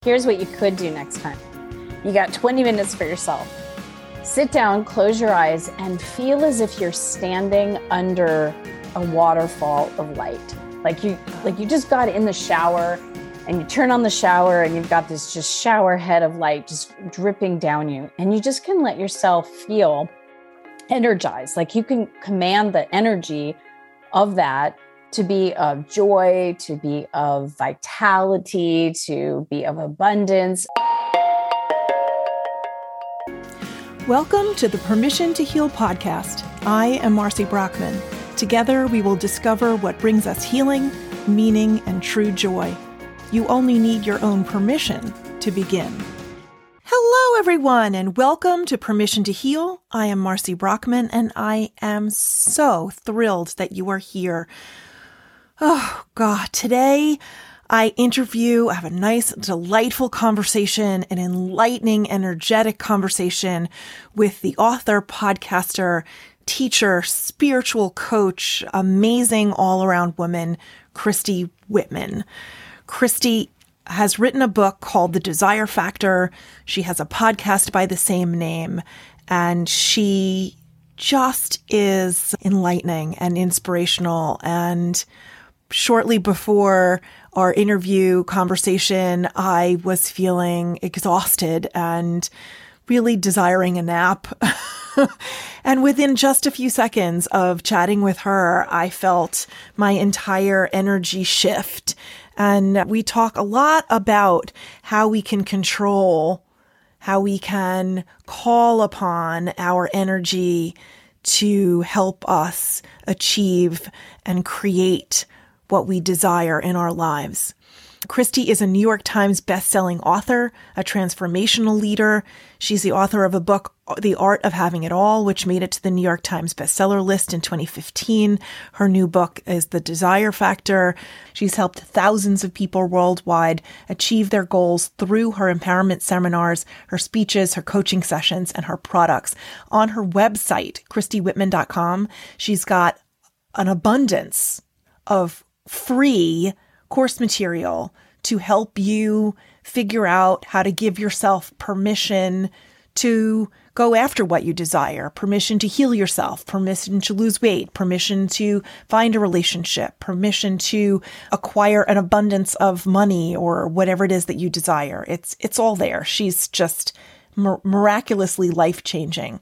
Here's what you could do next time. You got 20 minutes for yourself. Sit down, close your eyes, and feel as if you're standing under a waterfall of light. Like you just got in the shower and you turn on the shower and you've got this just shower head of light just dripping down you. And you just can let yourself feel energized. Like you can command the energy of that to be of joy, to be of vitality, to be of abundance. Welcome to the Permission to Heal podcast. I am Marcy Brockman. Together, we will discover what brings us healing, meaning, and true joy. You only need your own permission to begin. Hello, everyone, and welcome to Permission to Heal. I am Marcy Brockman, and I am so thrilled that you are here. Oh, God, today I have a nice, delightful conversation, an enlightening, energetic conversation with the author, podcaster, teacher, spiritual coach, amazing all-around woman, Christy Whitman. Christy has written a book called The Desire Factor. She has a podcast by the same name, and she just is enlightening and inspirational. And shortly before our interview conversation, I was feeling exhausted and really desiring a nap. And within just a few seconds of chatting with her, I felt my entire energy shift. And we talk a lot about how we can control, how we can call upon our energy to help us achieve and create what we desire in our lives. Christy is a New York Times bestselling author, a transformational leader. She's the author of a book, The Art of Having It All, which made it to the New York Times bestseller list in 2015. Her new book is The Desire Factor. She's helped thousands of people worldwide achieve their goals through her empowerment seminars, her speeches, her coaching sessions, and her products. On her website, ChristyWhitman.com, she's got an abundance of free course material to help you figure out how to give yourself permission to go after what you desire, permission to heal yourself, permission to lose weight, permission to find a relationship, permission to acquire an abundance of money or whatever it is that you desire. It's all there. She's just miraculously life-changing.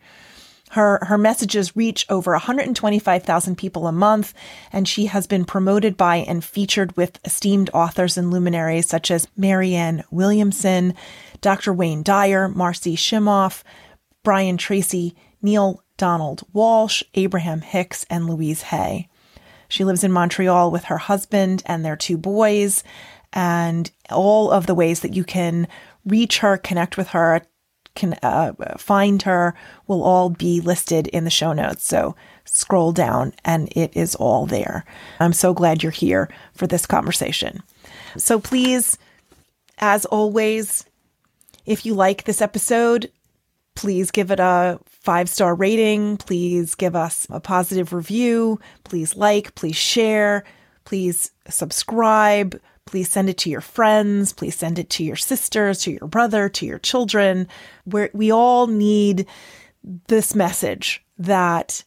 Her messages reach over 125,000 people a month, and she has been promoted by and featured with esteemed authors and luminaries such as Marianne Williamson, Dr. Wayne Dyer, Marcy Shimoff, Brian Tracy, Neil Donald Walsh, Abraham Hicks, and Louise Hay. She lives in Montreal with her husband and their 2 boys, and all of the ways that you can reach her, connect with her, can find her will all be listed in the show notes. So scroll down and it is all there. I'm so glad you're here for this conversation. So please, as always, if you like this episode, please give it a 5-star rating. Please give us a positive review. Please like, please share, please subscribe. Please send it to your friends. Please send it to your sisters, to your brother, to your children. We all need this message that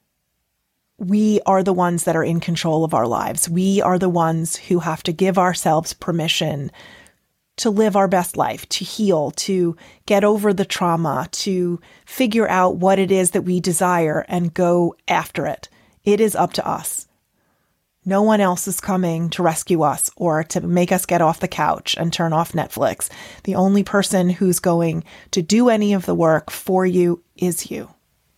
we are the ones that are in control of our lives. We are the ones who have to give ourselves permission to live our best life, to heal, to get over the trauma, to figure out what it is that we desire and go after it. It is up to us. No one else is coming to rescue us or to make us get off the couch and turn off Netflix. The only person who's going to do any of the work for you is you.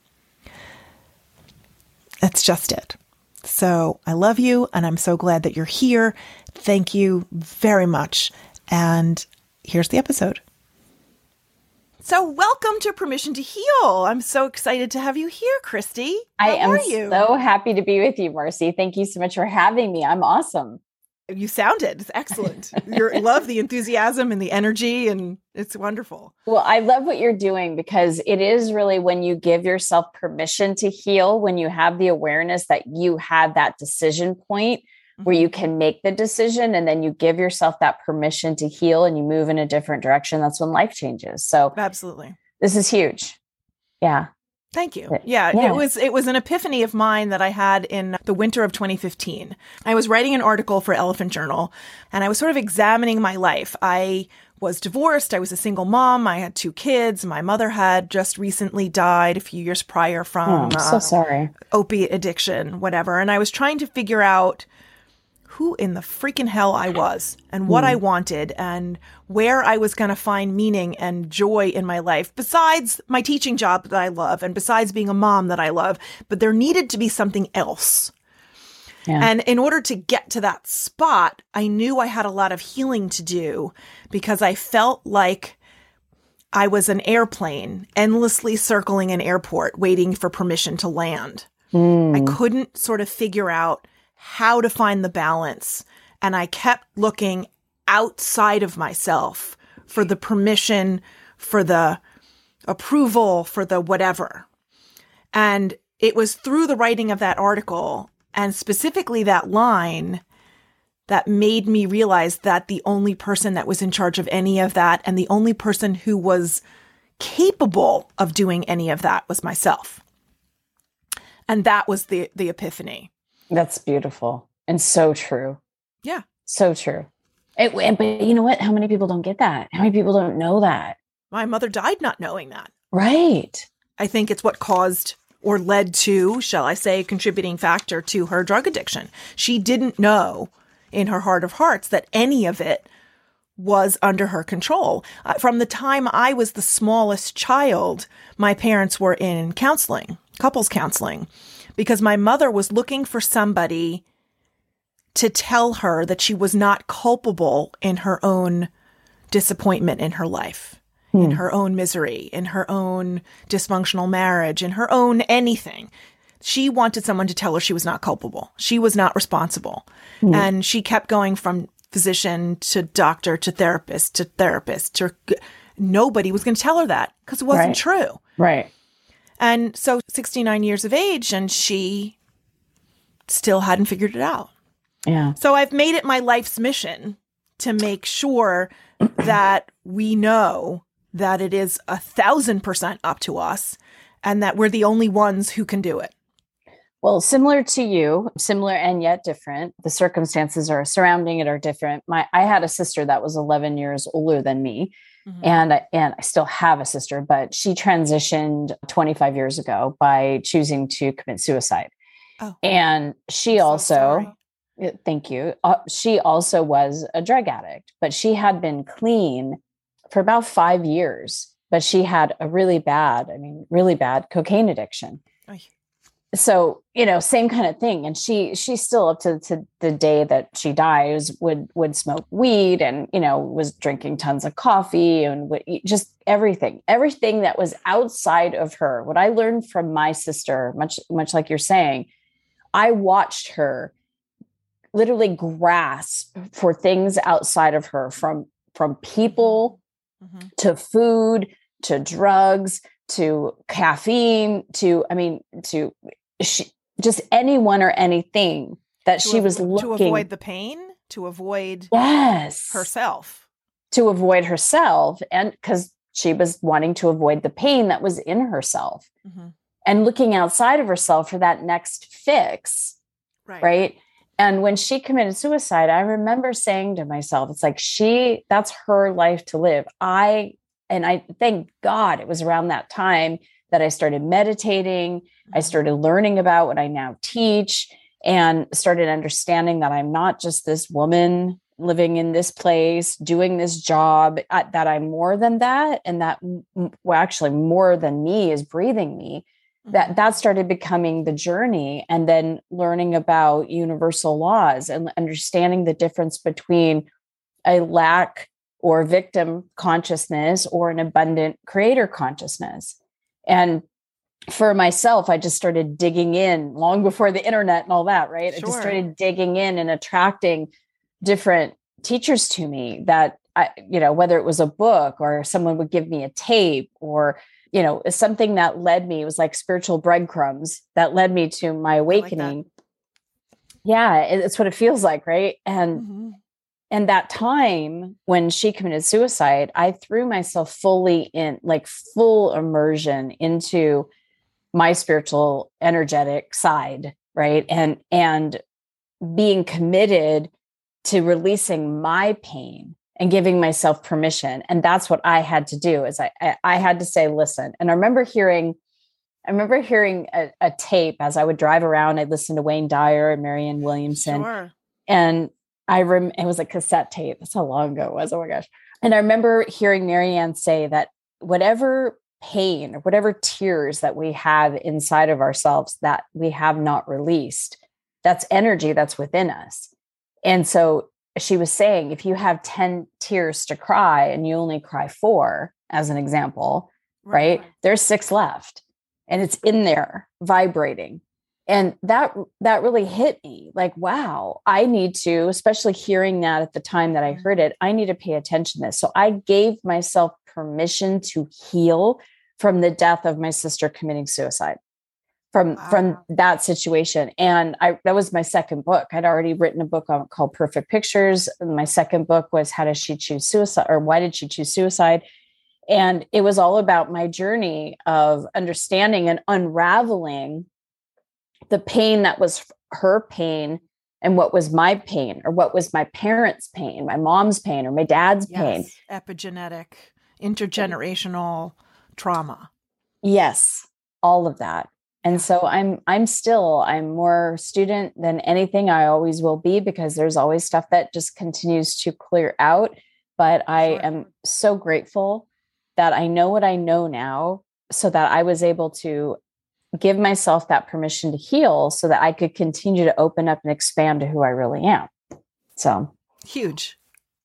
That's just it. So I love you, and I'm so glad that you're here. Thank you very much. And here's the episode. So welcome to Permission to Heal. I'm so excited to have you here, Christy. How are you? So happy to be with you, Marcy. Thank you so much for having me. I'm awesome. You sounded excellent. You love the enthusiasm and the energy, and it's wonderful. Well, I love what you're doing because it is really when you give yourself permission to heal, when you have the awareness that you had that decision point where you can make the decision and then you give yourself that permission to heal and you move in a different direction. That's when life changes. So absolutely. This is huge. Yeah. Thank you. Yeah, it was an epiphany of mine that I had in the winter of 2015. I was writing an article for Elephant Journal and I was sort of examining my life. I was divorced. I was a single mom. I had 2 kids. My mother had just recently died a few years prior from I'm so sorry. Opiate addiction, whatever. And I was trying to figure out who in the freaking hell I was and what I wanted and where I was going to find meaning and joy in my life, besides my teaching job that I love and besides being a mom that I love. But there needed to be something else. Yeah. And in order to get to that spot, I knew I had a lot of healing to do because I felt like I was an airplane endlessly circling an airport waiting for permission to land. I couldn't sort of figure out how to find the balance. And I kept looking outside of myself for the permission, for the approval, for the whatever. And it was through the writing of that article and specifically that line that made me realize that the only person that was in charge of any of that and the only person who was capable of doing any of that was myself. And that was the epiphany. That's beautiful and so true. Yeah. So true. But you know what? How many people don't get that? How many people don't know that? My mother died not knowing that. Right. I think it's what caused or led to, shall I say, a contributing factor to her drug addiction. She didn't know in her heart of hearts that any of it was under her control. From the time I was the smallest child, my parents were in counseling, couples counseling, because my mother was looking for somebody to tell her that she was not culpable in her own disappointment in her life, in her own misery, in her own dysfunctional marriage, in her own anything. She wanted someone to tell her she was not culpable. She was not responsible. And she kept going from physician to doctor to therapist. Nobody was going to tell her that because it wasn't true. Right. And so 69 years of age and she still hadn't figured it out. Yeah. So I've made it my life's mission to make sure that we know that it is 1,000% up to us and that we're the only ones who can do it. Well, similar to you, similar and yet different. The circumstances are surrounding it are different. I had a sister that was 11 years older than me. And I still have a sister, but she transitioned 25 years ago by choosing to commit suicide. Oh, and she also, thank you. She also was a drug addict, but she had been clean for about 5 years, but she had a really bad cocaine addiction. Oy. So, same kind of thing. And she still up to the day that she dies would smoke weed and, was drinking tons of coffee and just everything that was outside of her. What I learned from my sister, much like you're saying, I watched her literally grasp for things outside of her, from people to food, to drugs, to caffeine, to just anyone or anything that she was looking to avoid the pain, to avoid herself, and because she was wanting to avoid the pain that was in herself and looking outside of herself for that next fix, right? And when she committed suicide, I remember saying to myself, it's like that's her life to live. I thank God it was around that time that I started meditating. I started learning about what I now teach and started understanding that I'm not just this woman living in this place, doing this job, that I'm more than that. And that, well, actually more than me is breathing me. That started becoming the journey, and then learning about universal laws and understanding the difference between a lack or victim consciousness or an abundant creator consciousness. And for myself, I just started digging in long before the internet and all that, right? Sure. I just started digging in and attracting different teachers to me that, whether it was a book or someone would give me a tape or, something that led me, it was like spiritual breadcrumbs that led me to my awakening. Yeah, it's what it feels like, right? And Mm-hmm. and that time when she committed suicide, I threw myself fully in, like full immersion into my spiritual energetic side, right? And being committed to releasing my pain and giving myself permission. And that's what I had to do is I had to say, listen. And I remember hearing a tape as I would drive around. I'd listen to Wayne Dyer and Marianne Williamson. Sure. And it was a cassette tape. That's how long ago it was. Oh my gosh. And I remember hearing Marianne say that whatever pain or whatever tears that we have inside of ourselves that we have not released, that's energy that's within us. And so she was saying, if you have 10 tears to cry and you only cry 4, as an example, right? There's 6 left and it's in there vibrating. And that really hit me like, wow, I need to, especially hearing that at the time that I heard it, I need to pay attention to this. So I gave myself permission to heal from the death of my sister committing suicide from that situation. And that was my second book. I'd already written a book called Perfect Pictures. And my second book was How Does She Choose Suicide, or Why Did She Choose Suicide? And it was all about my journey of understanding and unraveling the pain that was her pain and what was my pain, or what was my parents' pain, my mom's pain, or my dad's pain. Epigenetic, intergenerational trauma. Yes, all of that. And so I'm more student than anything. I always will be, because there's always stuff that just continues to clear out. But I am so grateful that I know what I know now, so that I was able to give myself that permission to heal so that I could continue to open up and expand to who I really am. So huge.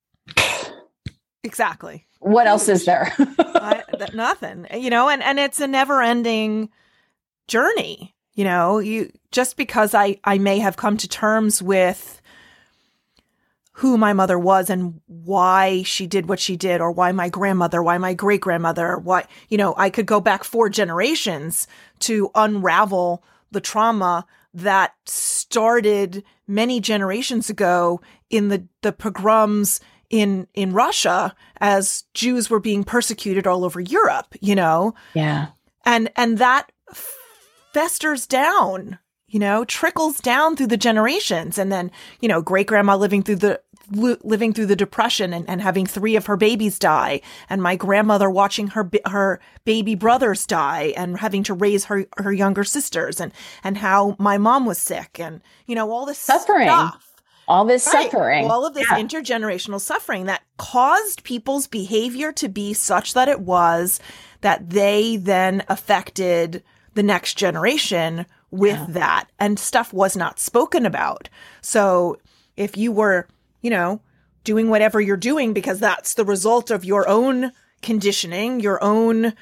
Exactly. What else is there? Nothing, and it's a never ending journey. Just because I may have come to terms with who my mother was and why she did what she did, or why my grandmother, why my great grandmother, why, I could go back 4 generations to unravel the trauma that started many generations ago in the pogroms in Russia, as Jews were being persecuted all over Europe, Yeah. And that festers down, trickles down through the generations. And then, great grandma living through the Depression and having 3 of her babies die, and my grandmother watching her baby brothers die and having to raise her younger sisters, and how my mom was sick, and, all this suffering. All this suffering. All of this intergenerational suffering that caused people's behavior to be such that it was that they then affected the next generation with that, and stuff was not spoken about. So if you were, doing whatever you're doing because that's the result of your own conditioning, your own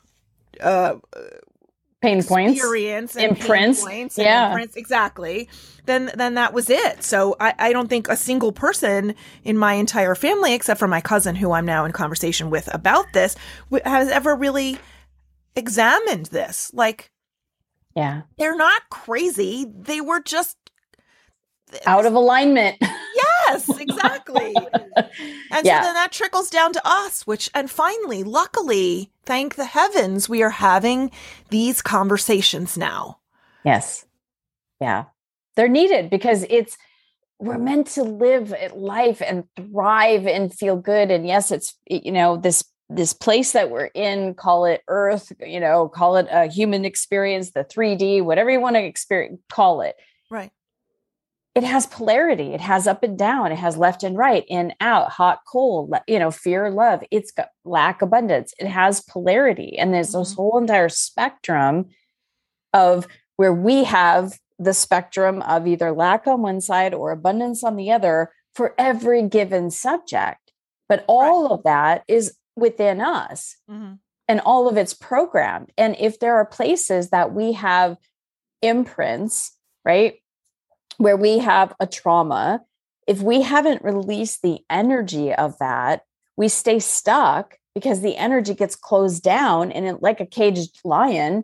pain points, experience, and imprints, imprints, exactly, then that was it. So I don't think a single person in my entire family, except for my cousin, who I'm now in conversation with about this, has ever really examined this. Like, they're not crazy. They were just out of alignment. Yes, exactly. And so then that trickles down to us, and finally, luckily, thank the heavens, we are having these conversations now. Yes. Yeah. They're needed, because we're meant to live life and thrive and feel good. And yes, it's, this place that we're in, call it Earth, call it a human experience, the 3D, whatever you want to experience, call it. Right. It has polarity. It has up and down. It has left and right, in, out, hot, cold, fear, love. It's got lack, abundance. It has polarity. And there's this whole entire spectrum of where we have the spectrum of either lack on one side or abundance on the other for every given subject. But all of that is within us, and all of it's programmed. And if there are places that we have imprints, right, where we have a trauma, if we haven't released the energy of that, we stay stuck, because the energy gets closed down, and like a caged lion,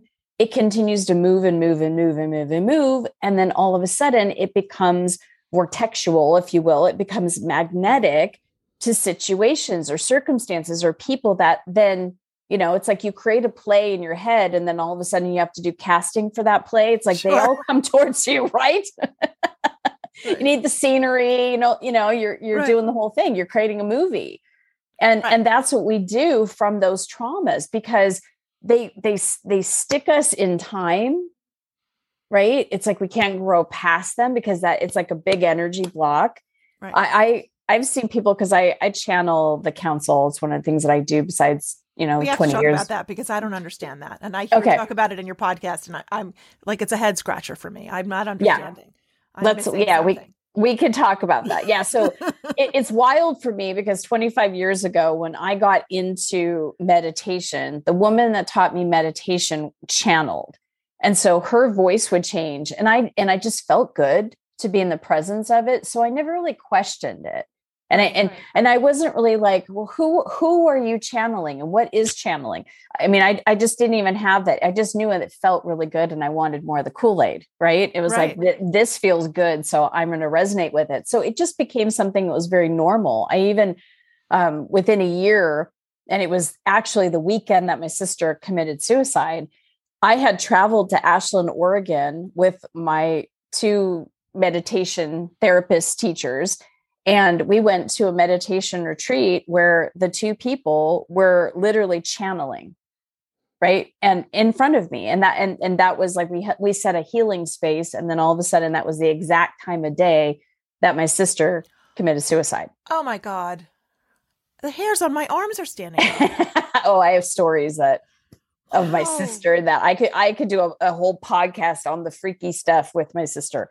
it continues to move and move and move and move and move. And then all of a sudden it becomes vortexual, if you will. It becomes magnetic to situations or circumstances or people that then, it's like you create a play in your head and then all of a sudden you have to do casting for that play. It's like They all come towards you, right? You need the scenery, you're Right. doing the whole thing. You're creating a movie. And that's what we do from those traumas, because they stick us in time, right? It's like we can't grow past them because it's like a big energy block. Right. I've seen people, because I channel the council. It's one of the things that I do besides, we have 20 to talk years. about that because I don't understand that. And I hear you talk about it in your podcast and I'm like, it's a head scratcher for me. I'm not understanding. We could talk about that. Yeah. So it's wild for me because 25 years ago, when I got into meditation, the woman that taught me meditation channeled. And so her voice would change. And I just felt good to be in the presence of it. So I never really questioned it. And I wasn't really like, well, who are you channeling and what is channeling? I mean, I just didn't even have that. I just knew it felt really good and I wanted more of the Kool-Aid, right? It was like, this feels good, so I'm going to resonate with it. So it just became something that was very normal. I even, within a year, and it was actually the weekend that my sister committed suicide, I had traveled to Ashland, Oregon with my 2 meditation therapist teachers. And we went to a meditation retreat where the 2 people were literally channeling, right? And in front of me. And that was like, we set a healing space. And then all of a sudden that was the exact time of day that my sister committed suicide. Oh my God. The hairs on my arms are standing up. Oh, I have stories of my sister that I could do a whole podcast on the freaky stuff with my sister.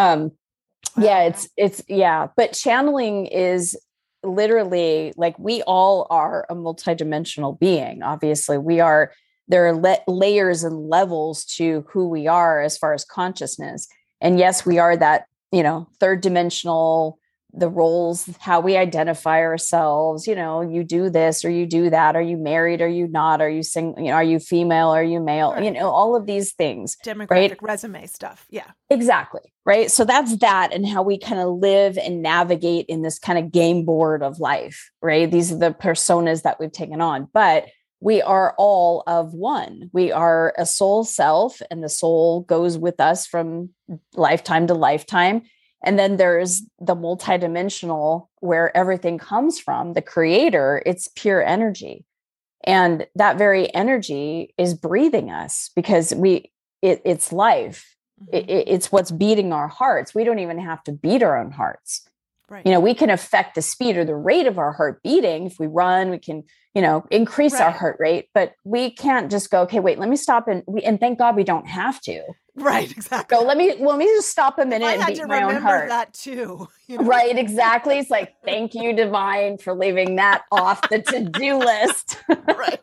Yeah, but channeling is literally like, we all are a multidimensional being. Obviously there are layers and levels to who we are as far as consciousness. And yes, we are that, 3rd dimensional, the roles, how we identify ourselves, you do this or you do that. Are you married? Are you not? Are you single? Are you female? Are you male? Right. All of these things. Demographic, resume stuff. Yeah, exactly. Right. So that's that, and how we kind of live and navigate in this kind of game board of life, right? These are the personas that we've taken on, but we are all of one. We are a soul self, and the soul goes with us from lifetime to lifetime. And then there's the multidimensional, where everything comes from, the creator. It's pure energy. And that very energy is breathing us, because it's life. It's what's beating our hearts. We don't even have to beat our own hearts. Right. We can affect the speed or the rate of our heart beating. If we run, we can, increase our heart rate, but we can't just go, okay, wait, let me stop. And thank God we don't have to. Right. Exactly. So let me just stop a minute and beat my own heart. That too. Right. Exactly. It's like, thank you, divine, for leaving that off the to-do list. Right.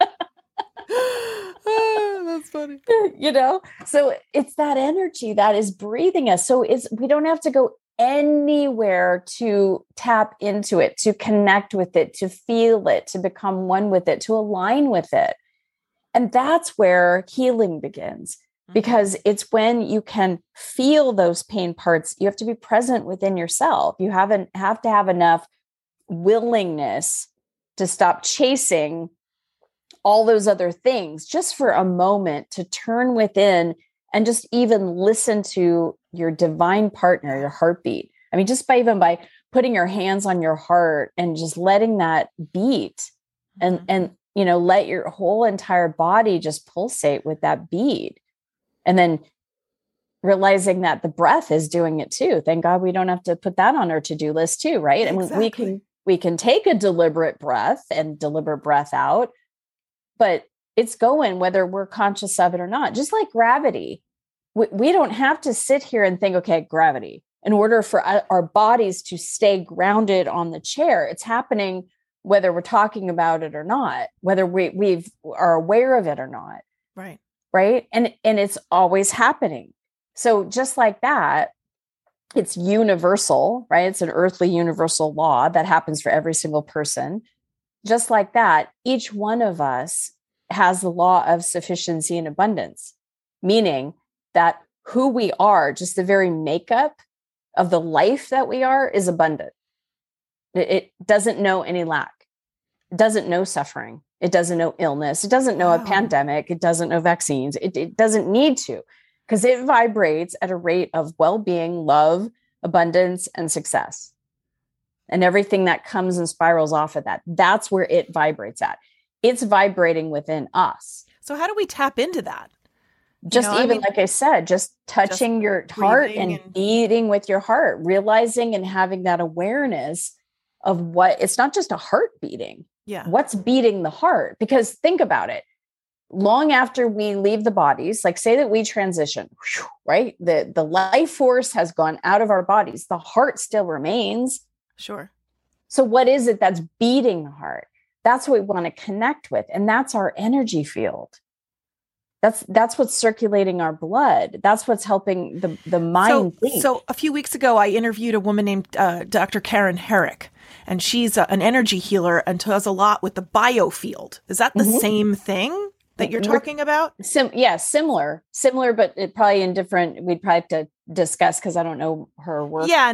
That's funny. So it's that energy that is breathing us. So we don't have to go anywhere to tap into it, to connect with it, to feel it, to become one with it, to align with it. And that's where healing begins, because it's when you can feel those pain parts. You have to be present within yourself. You have to have enough willingness to stop chasing all those other things just for a moment, to turn within and just even listen to your divine partner, your heartbeat. I mean, just by putting your hands on your heart and just letting that beat, and let your whole entire body just pulsate with that beat. And then realizing that the breath is doing it too. Thank God we don't have to put that on our to-do list too, right? Exactly. I mean, we can take a deliberate breath out, but it's going whether we're conscious of it or not. Just like gravity. We don't have to sit here and think, okay, gravity, in order for our bodies to stay grounded on the chair. It's happening whether we're talking about it or not, whether we are aware of it or not. Right. Right. And it's always happening. So just like that, it's universal, right? It's an earthly universal law that happens for every single person. Just like that, each one of us has the law of sufficiency and abundance. meaning that who we are, just the very makeup of the life that we are, is abundant. It doesn't know any lack. It doesn't know suffering. It doesn't know illness. It doesn't know a pandemic. It doesn't know vaccines. It doesn't need to, because it vibrates at a rate of well-being, love, abundance, and success. And everything that comes and spirals off of that, that's where it vibrates at. It's vibrating within us. So how do we tap into that? Just like I said, just touching your heart and beating with your heart, realizing and having that awareness of what, it's not just a heart beating. Yeah. What's beating the heart? Because think about it. Long after we leave the bodies, like say that we transition, right? The life force has gone out of our bodies. The heart still remains. Sure. So what is it that's beating the heart? That's what we want to connect with. And that's our energy field. That's what's circulating our blood. That's what's helping the mind think. So a few weeks ago, I interviewed a woman named Dr. Karen Herrick, and she's an energy healer and does a lot with the biofield. Is that the same thing that you're talking about? Similar, but it probably in different. We'd probably have to discuss because I don't know her work. Yeah.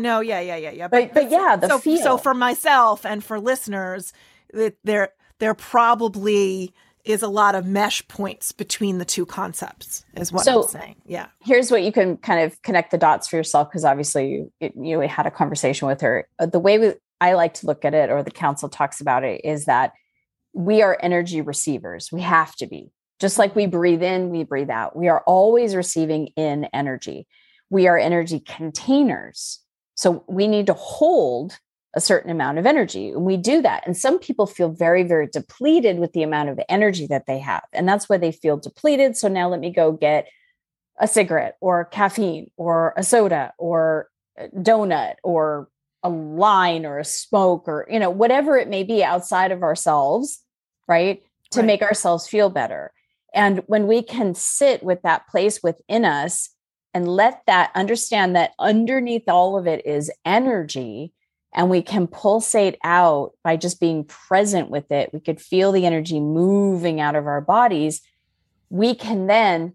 But yeah, the field. So for myself and for listeners, there probably is a lot of mesh points between the two concepts, is what I'm saying. Yeah. Here's what you can kind of connect the dots for yourself, because obviously you had a conversation with her. The way I like to look at it, or the council talks about it, is that we are energy receivers. We have to be. Just like we breathe in, we breathe out. We are always receiving in energy. We are energy containers. So we need to hold a certain amount of energy. And we do that. And some people feel very, very depleted with the amount of energy that they have. And that's why they feel depleted. So now let me go get a cigarette or caffeine or a soda or a donut or a line or a smoke or, whatever it may be outside of ourselves, right? To make ourselves feel better. And when we can sit with that place within us and let that understand that underneath all of it is energy, and we can pulsate out by just being present with it. We could feel the energy moving out of our bodies. We can then,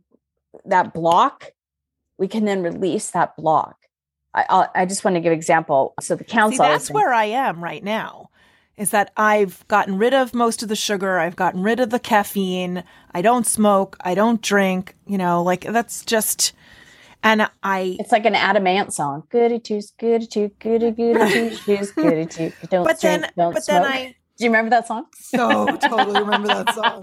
we can then release that block. I just want to give an example. So the council. See, that's where I am right now, is that I've gotten rid of most of the sugar. I've gotten rid of the caffeine. I don't smoke. I don't drink, that's just... And it's like an Adam Ant song. Goody twos, goody two, goody twos, goody two. Don't smoke. Do you remember that song? So totally remember that song.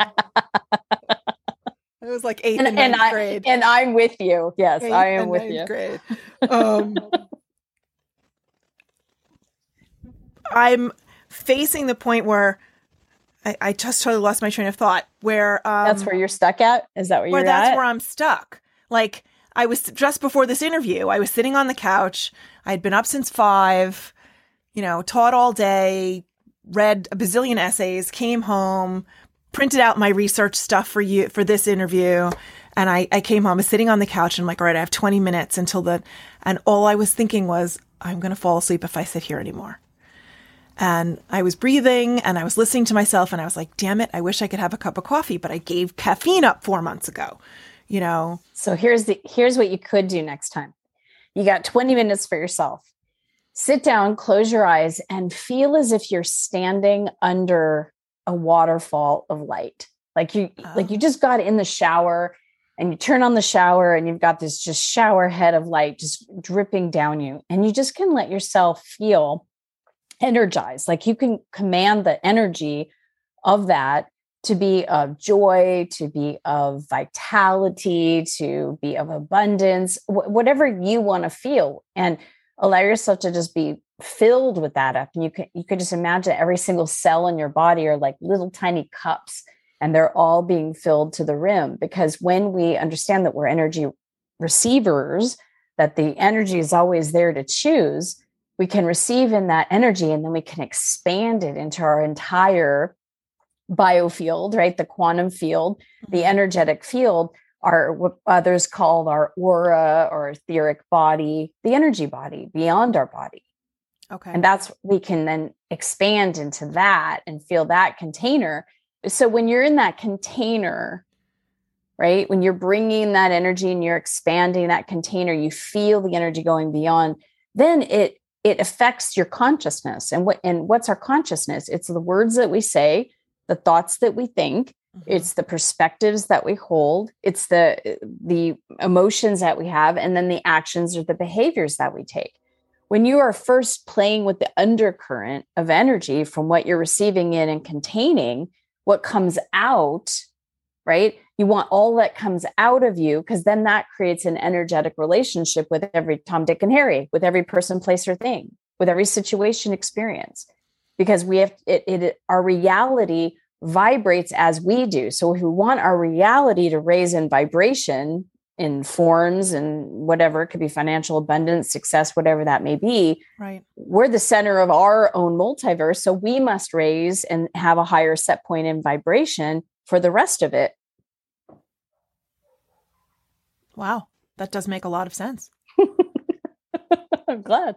It was like 8th and 9th grade. And I'm with you. Yes, I am with you. Grade. I'm facing the point where I just totally lost my train of thought. Where that's where you're stuck at? Is that where you're at? That's where I'm stuck. Like, I was just before this interview, I was sitting on the couch. I'd been up since 5, taught all day, read a bazillion essays, came home, printed out my research stuff for this interview. And I came home, I was sitting on the couch and I'm like, all right, I have 20 minutes until and all I was thinking was, I'm going to fall asleep if I sit here anymore. And I was breathing and I was listening to myself and I was like, damn it, I wish I could have a cup of coffee, but I gave caffeine up 4 months ago. So here's what you could do next time. You got 20 minutes for yourself. Sit down, close your eyes, and feel as if you're standing under a waterfall of light. Like you just got in the shower and you turn on the shower and you've got this just shower head of light just dripping down you. And you just can let yourself feel energized. Like you can command the energy of that to be of joy, to be of vitality, to be of abundance, whatever you want to feel, and allow yourself to just be filled with that up. And you could just imagine every single cell in your body are like little tiny cups, and they're all being filled to the rim. Because when we understand that we're energy receivers, that the energy is always there to choose, we can receive in that energy, and then we can expand it into our entire biofield, right? The quantum field, the energetic field, are what others call our aura or etheric body, the energy body beyond our body. Okay. And we can then expand into that and feel that container. So when you're in that container, right? When you're bringing that energy and you're expanding that container, you feel the energy going beyond, then it affects your consciousness. And what's our consciousness? It's the words that we say, the thoughts that we think, it's the perspectives that we hold, it's the emotions that we have, and then the actions or the behaviors that we take. When you are first playing with the undercurrent of energy from what you're receiving in and containing, what comes out, right? You want all that comes out of you, because then that creates an energetic relationship with every Tom, Dick, and Harry, with every person, place, or thing, with every situation, experience, because we have our reality vibrates as we do. So if we want our reality to raise in vibration in forms and whatever, it could be financial abundance, success, whatever that may be, right? We're the center of our own multiverse. So we must raise and have a higher set point in vibration for the rest of it. Wow. That does make a lot of sense. I'm glad.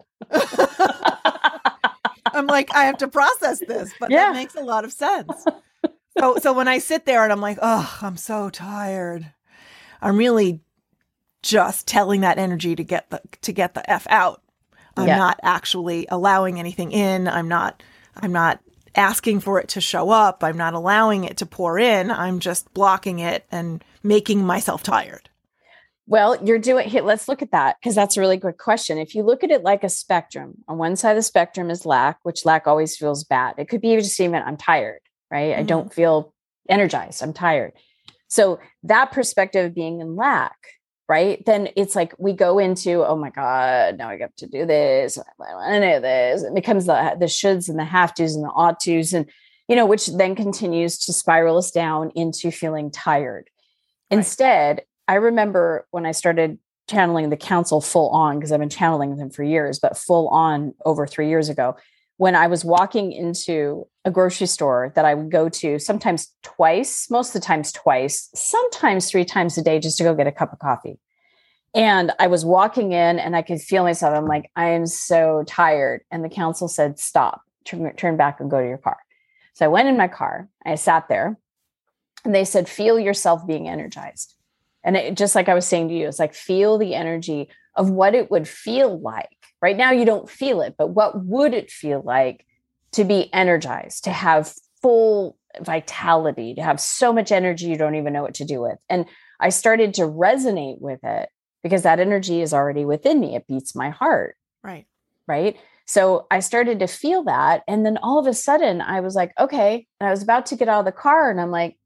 I'm like, I have to process this, but that makes a lot of sense. So when I sit there and I'm like, oh, I'm so tired, I'm really just telling that energy to get the F out. I'm not actually allowing anything in. I'm not asking for it to show up. I'm not allowing it to pour in. I'm just blocking it and making myself tired. Well, you're doing here. Let's look at that, because that's a really good question. If you look at it like a spectrum, on one side of the spectrum is lack, which lack always feels bad. It could be just even, I'm tired, right? Mm-hmm. I don't feel energized. I'm tired. So that perspective of being in lack, right? Then it's like we go into, oh my God, now I have to do this. I want to do this. It becomes the shoulds and the have tos and the ought tos, and which then continues to spiral us down into feeling tired. Right. Instead, I remember when I started channeling the council full on, because I've been channeling them for years, but full on over 3 years ago, when I was walking into a grocery store that I would go to sometimes twice, most of the times twice, sometimes 3 times a day, just to go get a cup of coffee. And I was walking in and I could feel myself. I'm like, I am so tired. And the council said, stop, turn back and go to your car. So I went in my car, I sat there, and they said, feel yourself being energized. And it, just like I was saying to you, it's like, feel the energy of what it would feel like. Right now, you don't feel it, but what would it feel like to be energized, to have full vitality, to have so much energy you don't even know what to do with? And I started to resonate with it because that energy is already within me. It beats my heart. Right. Right. So I started to feel that. And then all of a sudden I was like, okay. And I was about to get out of the car and I'm like,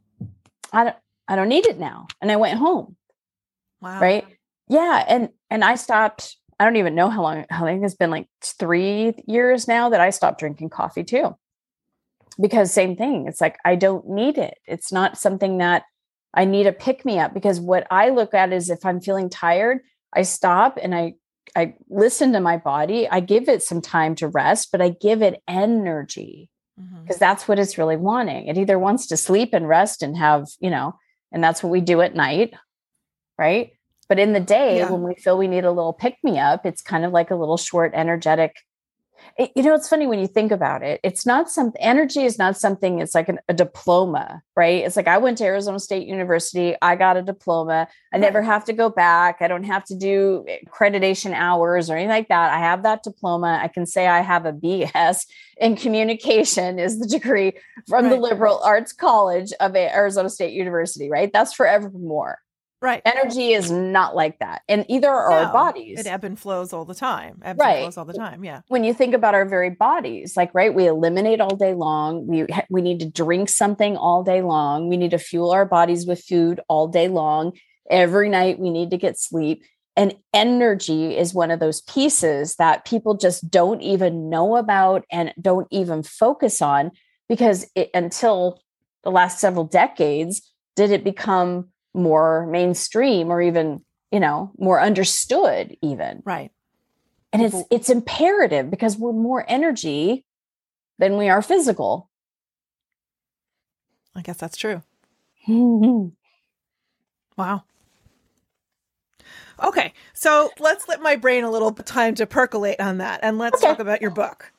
I don't need it now. And I went home. Wow. Right. Yeah. And I stopped. I don't even know how long. I think it's been like 3 years now that I stopped drinking coffee too. Because same thing. It's like, I don't need it. It's not something that I need to pick me up, because what I look at is if I'm feeling tired, I stop and I listen to my body. I give it some time to rest, but I give it energy, because that's what it's really wanting. It either wants to sleep and rest and have, and that's what we do at night. Right. But in the day, when we feel we need a little pick me up, it's kind of like a little short energetic. It's funny when you think about it. It's not energy is not something, it's like a diploma, right? It's like, I went to Arizona State University. I got a diploma. I never have to go back. I don't have to do accreditation hours or anything like that. I have that diploma. I can say I have a BS in communication is the degree from the Liberal Arts College of Arizona State University, right? That's forevermore. Right. Energy is not like that. And either are our bodies. It ebb and flows all the time. And flows all the time. Yeah. When you think about our very bodies, like, right, we eliminate all day long. We need to drink something all day long. We need to fuel our bodies with food all day long. Every night we need to get sleep. And energy is one of those pieces that people just don't even know about and don't even focus on, because until the last several decades, did it become more mainstream or even, more understood even. Right. And it's imperative, because we're more energy than we are physical. I guess that's true. Mm-hmm. Wow. Okay. So let's let my brain a little time to percolate on that. And let's talk about your book.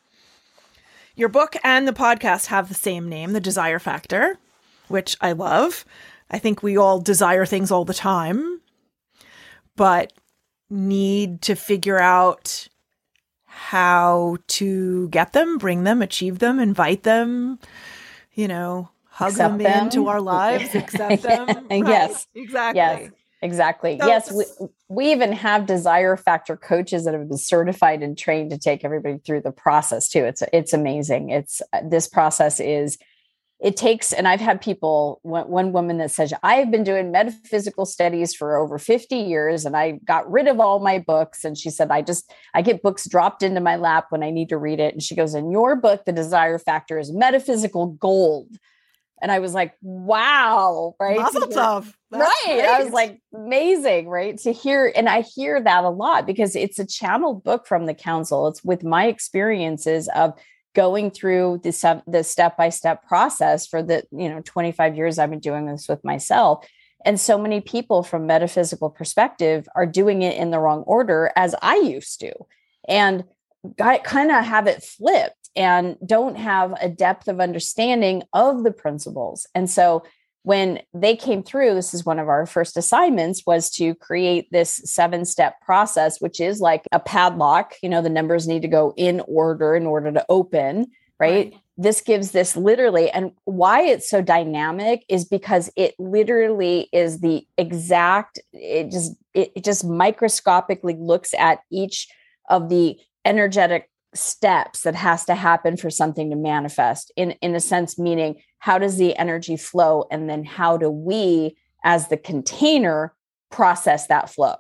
Your book and the podcast have the same name, The Desire Factor, which I love. I think we all desire things all the time, but need to figure out how to get them, bring them, achieve them, invite them, hug Accept them into our lives, accept them. Right. Yes. Exactly. Yes. Exactly. So, yes. We even have desire factor coaches that have been certified and trained to take everybody through the process too. It's amazing. This process it takes, and I've had people, one woman that says, I've been doing metaphysical studies for over 50 years and I got rid of all my books. And she said, I get books dropped into my lap when I need to read it. And she goes, in your book, the desire factor is metaphysical gold. And I was like, wow, right? Mazel tov. Right. Great. I was like, amazing, right? To hear, and I hear that a lot because it's a channeled book from the council. It's with my experiences of going through the step-by-step process for the 25 years I've been doing this with myself. And so many people from metaphysical perspective are doing it in the wrong order as I used to. And kind of have it flipped and don't have a depth of understanding of the principles. And so when they came through, this is one of our first assignments, was to create this 7-step process, which is like a padlock. The numbers need to go in order to open, right? This gives this literally, and why it's so dynamic is because it literally is the exact, it just microscopically looks at each of the energetic steps that has to happen for something to manifest in a sense, meaning how does the energy flow? And then how do we as the container process that flow?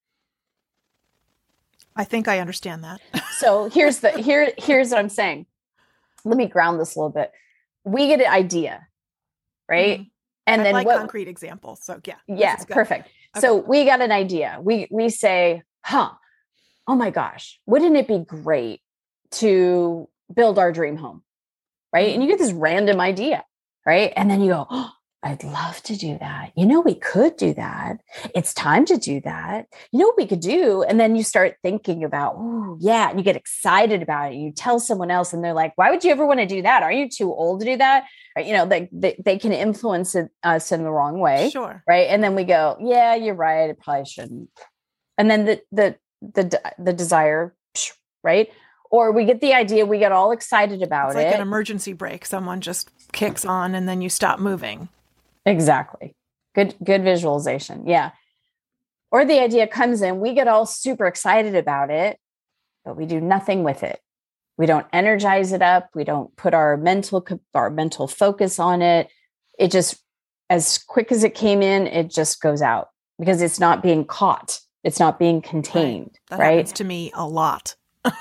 I think I understand that. So here's what I'm saying. Let me ground this a little bit. We get an idea, right? Mm-hmm. And I then like concrete examples. So yeah, perfect. Okay. So we got an idea. We say, oh my gosh, wouldn't it be great to build our dream home, right? And you get this random idea, right? And then you go, oh, I'd love to do that. We could do that. It's time to do that. What we could do? And then you start thinking about, oh yeah, and you get excited about it. You tell someone else and they're like, why would you ever want to do that? Are you too old to do that? Or, they can influence us in the wrong way. Sure. Right. And then we go, yeah, you're right. It probably shouldn't. And then the desire, right? Or we get the idea, we get all excited about it. It's like an emergency brake. Someone just kicks on and then you stop moving. Exactly. Good visualization. Yeah. Or the idea comes in, we get all super excited about it, but we do nothing with it. We don't energize it up. We don't put our mental focus on it. It just, as quick as it came in, it just goes out because it's not being caught. It's not being contained. That right? happens to me a lot.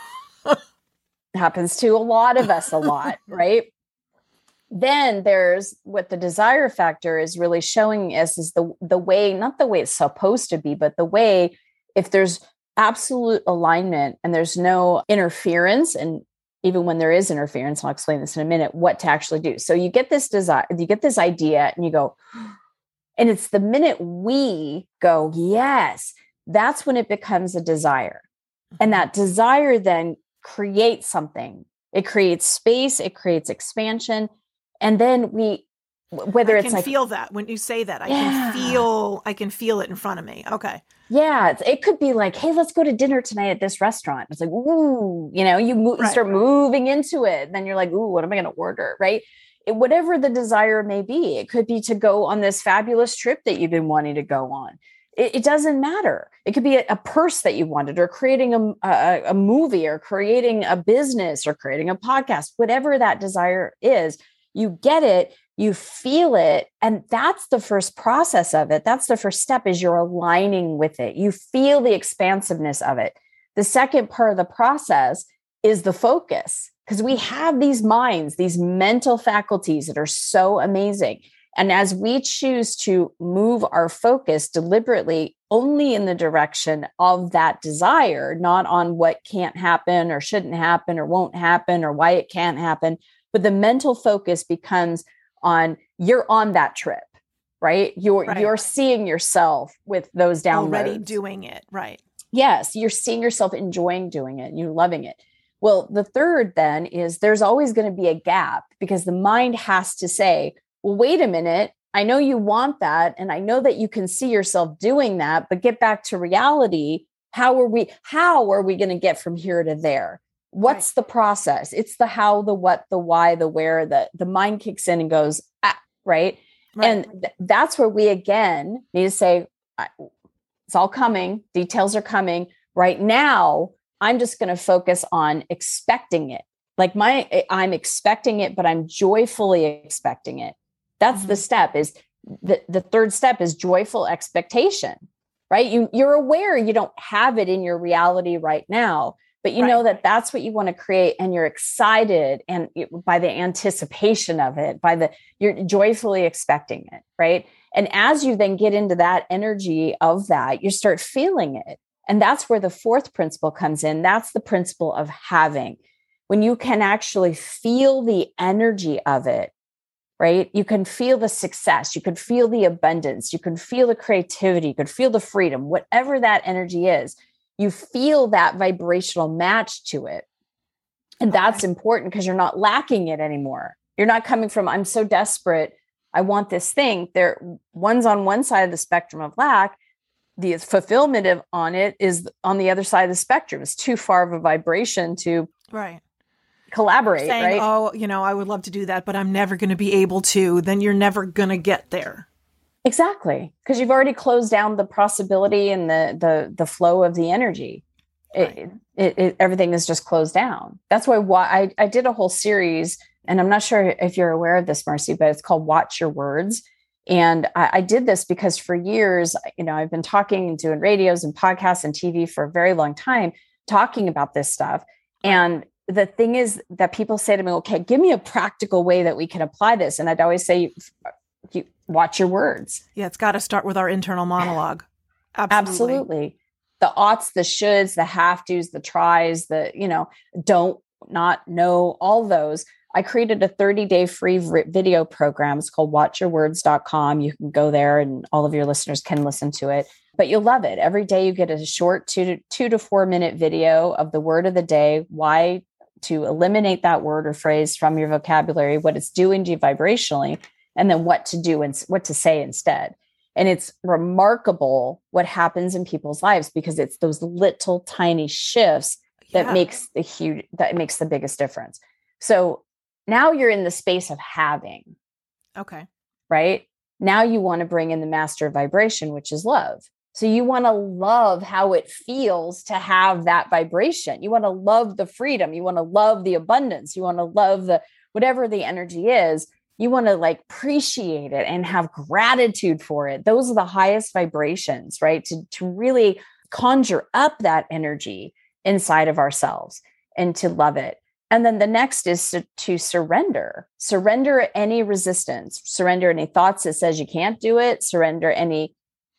Happens to a lot of us a lot, right? Then there's what the desire factor is really showing us is the way, not the way it's supposed to be, but the way, if there's absolute alignment and there's no interference, and even when there is interference, I'll explain this in a minute, what to actually do. So you get this desire, you get this idea and you go, and it's the minute we go, yes, that's when it becomes a desire. And that desire then creates something. It creates space, it creates expansion. And then whether it's like, I can feel that when you say that, I can feel it in front of me. Okay. Yeah. It could be like, hey, let's go to dinner tonight at this restaurant. It's like, ooh, you start moving into it. Then you're like, ooh, what am I going to order? Right. Whatever the desire may be, it could be to go on this fabulous trip that you've been wanting to go on. It doesn't matter. It could be a purse that you wanted, or creating a movie, or creating a business, or creating a podcast, whatever that desire is. You get it, you feel it. And that's the first process of it. That's the first step, is you're aligning with it. You feel the expansiveness of it. The second part of the process is the focus, because we have these minds, these mental faculties that are so amazing. And as we choose to move our focus deliberately only in the direction of that desire, not on what can't happen or shouldn't happen or won't happen or why it can't happen, but the mental focus becomes on, you're on that trip, right? You're seeing yourself with those downloads. Already doing it, right? Yes, you're seeing yourself enjoying doing it. You're loving it. Well, the third then is there's always going to be a gap, because the mind has to say, well, wait a minute, I know you want that. And I know that you can see yourself doing that, but get back to reality. How are we going to get from here to there? What's the process? It's the how, the what, the why, the where, the mind kicks in and goes, right. And that's where we again need to say, it's all coming. Details are coming right now. I'm just going to focus on expecting it. Like I'm expecting it, but I'm joyfully expecting it. That's the step. Is the third step is joyful expectation, right? You're aware you don't have it in your reality right now, but you know that that's what you want to create, and you're excited and by the anticipation of it, you're joyfully expecting it, right? And as you then get into that energy of that, you start feeling it. And that's where the fourth principle comes in. That's the principle of having. When you can actually feel the energy of it, right? You can feel the success, you can feel the abundance, you can feel the creativity, you can feel the freedom, whatever that energy is, you feel that vibrational match to it. And that's important because you're not lacking it anymore. You're not coming from, I'm so desperate, I want this thing. One's on one side of the spectrum of lack. The fulfillment on it is on the other side of the spectrum. It's too far of a vibration to collaborate, saying, right? Oh, I would love to do that, but I'm never going to be able to. Then you're never going to get there. Exactly. Because you've already closed down the possibility and the flow of the energy. Everything is just closed down. That's why I did a whole series, and I'm not sure if you're aware of this, Marcy, but it's called Watch Your Words. And I did this because for years, I've been talking and doing radios and podcasts and TV for a very long time, talking about this stuff. And the thing is that people say to me, okay, give me a practical way that we can apply this. And I'd always say, you watch your words. Yeah, it's got to start with our internal monologue. Absolutely. The oughts, the shoulds, the have tos, the tries, don't, not, no, all those. I created a 30-day free video program. It's called watchyourwords.com. You can go there and all of your listeners can listen to it, but you'll love it. Every day you get a short 2 to 4 minute video of the word of the day, why to eliminate that word or phrase from your vocabulary, what it's doing to you vibrationally, and then what to do and what to say instead. And it's remarkable what happens in people's lives because it's those little tiny shifts that makes the biggest difference. So now you're in the space of having. Okay. Right? Now you want to bring in the master vibration, which is love. So you want to love how it feels to have that vibration. You want to love the freedom. You want to love the abundance. You want to love whatever the energy is. You want to appreciate it and have gratitude for it. Those are the highest vibrations, right? To really conjure up that energy inside of ourselves and to love it. And then the next is to surrender. Surrender any resistance. Surrender any thoughts that says you can't do it. Surrender any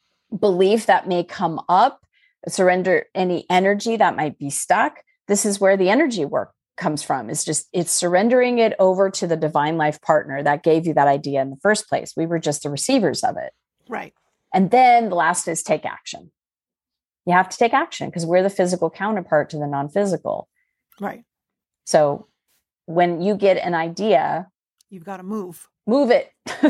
belief that may come up. Surrender any energy that might be stuck. This is where the energy work comes from. It's surrendering it over to the divine life partner that gave you that idea in the first place. We were just the receivers of it. Right. And then the last is take action. You have to take action because we're the physical counterpart to the non-physical. Right. So when you get an idea, you've got to move it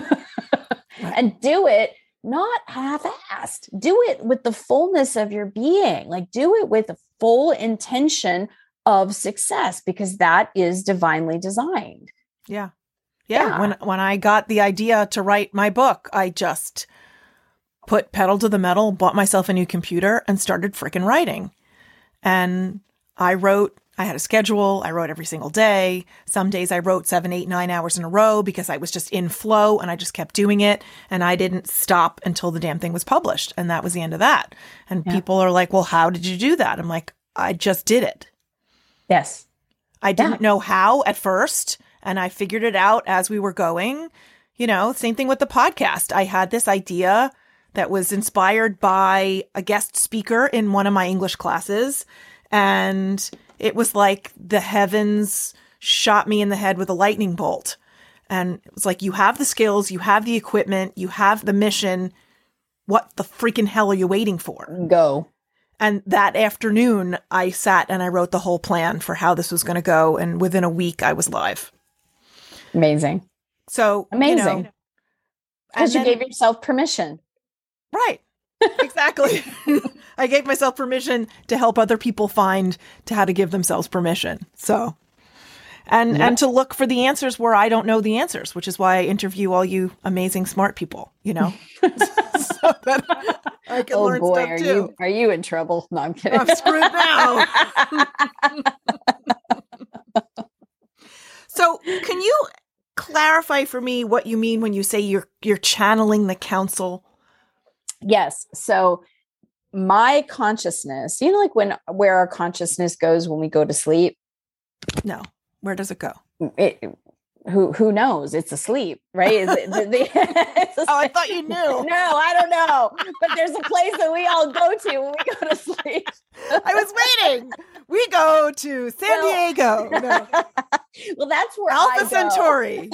and do it, not half-assed. Do it with the fullness of your being. Do it with a full intention of success because that is divinely designed. Yeah. When I got the idea to write my book, I just put pedal to the metal, bought myself a new computer and started freaking writing. And I had a schedule. I wrote every single day. Some days I wrote 7, 8, 9 hours in a row because I was just in flow and I just kept doing it. And I didn't stop until the damn thing was published. And that was the end of that. And people are like, well, how did you do that? I'm like, I just did it. Yes. I didn't know how at first. And I figured it out as we were going. Same thing with the podcast. I had this idea that was inspired by a guest speaker in one of my English classes. And it was like the heavens shot me in the head with a lightning bolt. And it was like, you have the skills, you have the equipment, you have the mission. What the freaking hell are you waiting for? Go. And that afternoon, I sat and I wrote the whole plan for how this was going to go. And within a week, I was live. Amazing. So, amazing. Because you gave yourself permission. Right. Exactly. I gave myself permission to help other people find to how to give themselves permission. So, and to look for the answers where I don't know the answers, which is why I interview all you amazing, smart people, so that I can learn stuff too. Are you in trouble? No, I'm kidding. I'm screwed now. So can you clarify for me what you mean when you say you're channeling the council? Yes. So my consciousness, like where our consciousness goes when we go to sleep? No. Where does it go? Who knows? It's asleep, right? I thought you knew. No, I don't know. But there's a place that we all go to when we go to sleep. I was waiting. We go to San Diego. No. Well, that's where Alpha Centauri,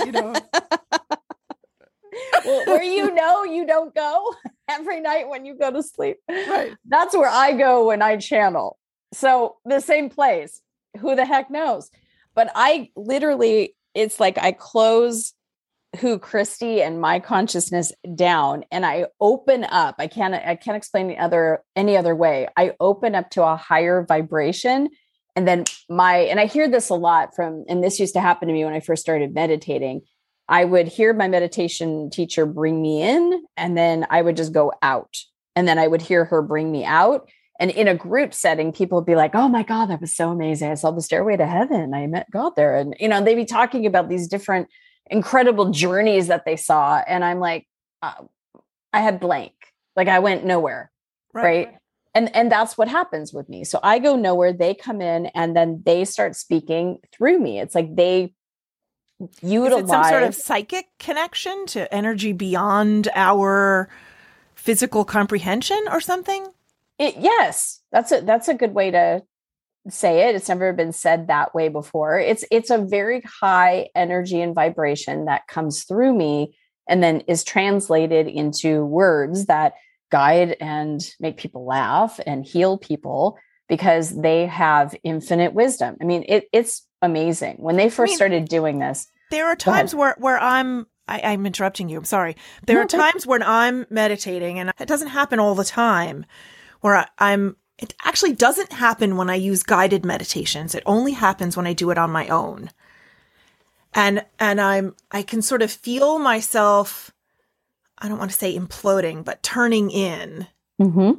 Well, where you don't go every night when you go to sleep. Right. That's where I go when I channel. So the same place. Who the heck knows? But I literally, it's like I close Christy and my consciousness down and I open up. I can't explain any other way. I open up to a higher vibration. And then and I hear this a lot and this used to happen to me when I first started meditating. I would hear my meditation teacher bring me in and then I would just go out. And then I would hear her bring me out. And in a group setting, people would be like, oh my God, that was so amazing. I saw the stairway to heaven. I met God there. And, they'd be talking about these different incredible journeys that they saw. And I'm like, I had blank, like I went nowhere. Right. And that's what happens with me. So I go nowhere, they come in and then they start speaking through me. It's like they utilize. Is it some sort of psychic connection to energy beyond our physical comprehension or something? Yes, that's a good way to say it. It's never been said that way before. It's a very high energy and vibration that comes through me and then is translated into words that guide and make people laugh and heal people because they have infinite wisdom. I mean, it's amazing. When they first started doing this. There are times where I'm interrupting you. I'm sorry. There are times when I'm meditating, and it doesn't happen all the time, where it actually doesn't happen when I use guided meditations. It only happens when I do it on my own. And I can sort of feel myself, I don't want to say imploding, but turning in. Mm-hmm.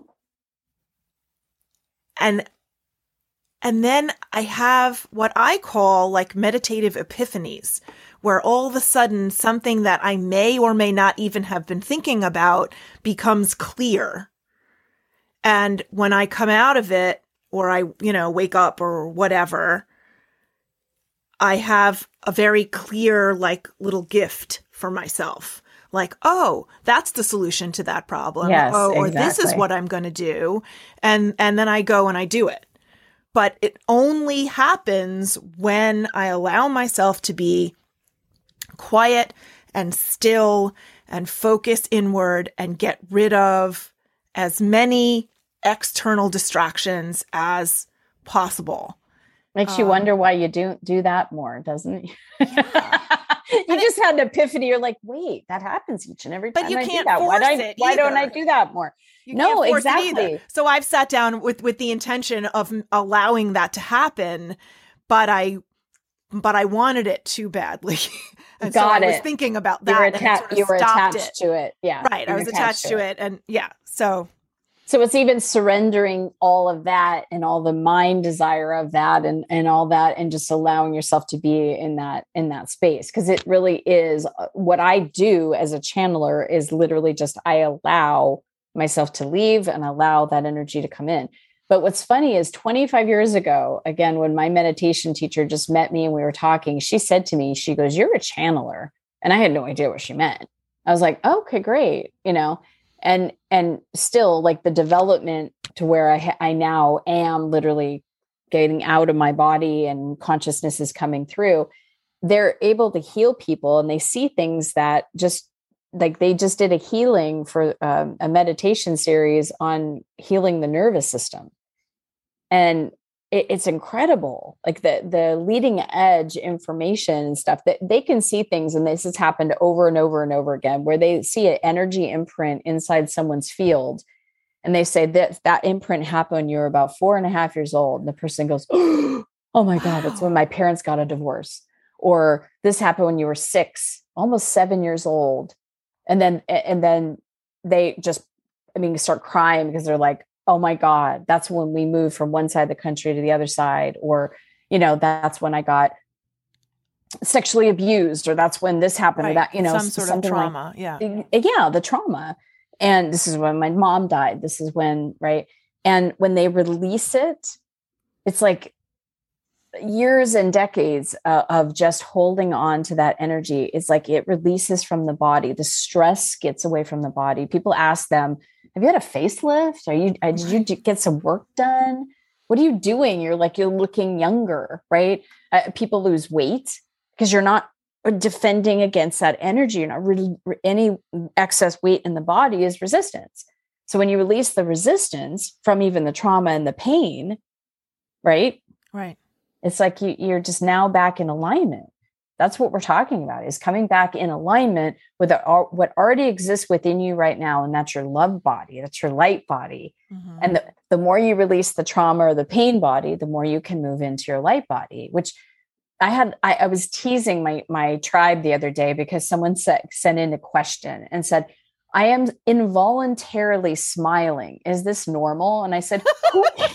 And then I have what I call like meditative epiphanies, where all of a sudden something that I may or may not even have been thinking about becomes clear. And when I come out of it, or I, wake up or whatever, I have a very clear, like, little gift for myself. Like, oh, that's the solution to that problem. Yes, or exactly. This is what I'm going to do. And then I go and I do it. But it only happens when I allow myself to be quiet and still and focus inward and get rid of as many external distractions as possible. Makes you wonder why you do that more, doesn't it? Yeah. You just had an epiphany. You're like, wait, that happens each and every time. But you I can't do that. force it. Why don't I do that more? No, exactly. So I've sat down with the intention of allowing that to happen, but I wanted it too badly. And so I was thinking about that. You were attached to it. Yeah. Right. I was attached to it. And yeah. So it's even surrendering all of that and all the mind desire of that and all that, and just allowing yourself to be in that space. Cause it really is what I do as a channeler is literally just, I allow myself to leave and allow that energy to come in. But what's funny is 25 years ago, again, when my meditation teacher just met me and we were talking, she said to me, she goes, "You're a channeler." And I had no idea what she meant. I was like, oh, okay, great. And still like the development to where I now am literally getting out of my body and consciousness is coming through. They're able to heal people and they see things that just like they just did a healing for a meditation series on healing the nervous system. And it's incredible. Like the leading edge information and stuff, that they can see things. And this has happened over and over and over again, where they see an energy imprint inside someone's field. And they say that imprint happened when you were about 4.5 years old. And the person goes, oh my God, that's when my parents got a divorce. Or this happened when you were 6, almost 7 years old. And then they just, start crying because they're like, oh my God, that's when we moved from one side of the country to the other side. Or, that's when I got sexually abused, or that's when this happened, or that, some sort of trauma. The trauma. And this is when my mom died. This is when, right. And when they release it, it's like years and decades of just holding on to that energy. It's like it releases from the body. The stress gets away from the body. People ask them, have you had a facelift? Did you get some work done? What are you doing? You're looking younger, right? People lose weight because you're not defending against that energy. You're not really, any excess weight in the body is resistance. So when you release the resistance from even the trauma and the pain, right? Right. It's like you're just now back in alignment. That's what we're talking about, is coming back in alignment with what already exists within you right now. And that's your love body. That's your light body. Mm-hmm. And the more you release the trauma or the pain body, the more you can move into your light body, which I was teasing my tribe the other day because someone sent in a question and said, I am involuntarily smiling. Is this normal? And I said, who cares?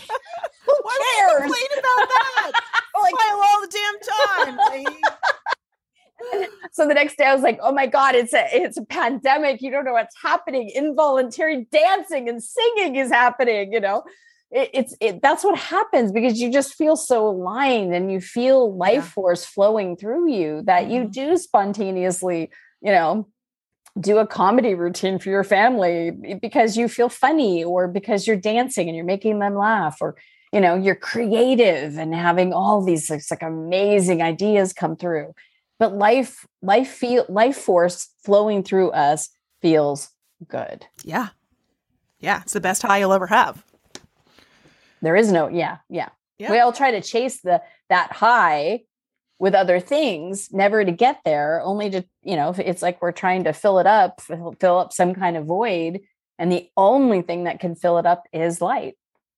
Complain about that. Smile all the damn time. So the next day I was like, oh my God, it's a pandemic. You don't know what's happening. Involuntary dancing and singing is happening. That's what happens because you just feel so aligned and you feel life force flowing through you that you do spontaneously, do a comedy routine for your family because you feel funny, or because you're dancing and you're making them laugh, or, you're creative and having all these like amazing ideas come through. But life force flowing through us feels good. Yeah. Yeah. It's the best high you'll ever have. There is no, yeah. We all try to chase that high with other things, never to get there, only to, it's like we're trying to fill up some kind of void. And the only thing that can fill it up is light.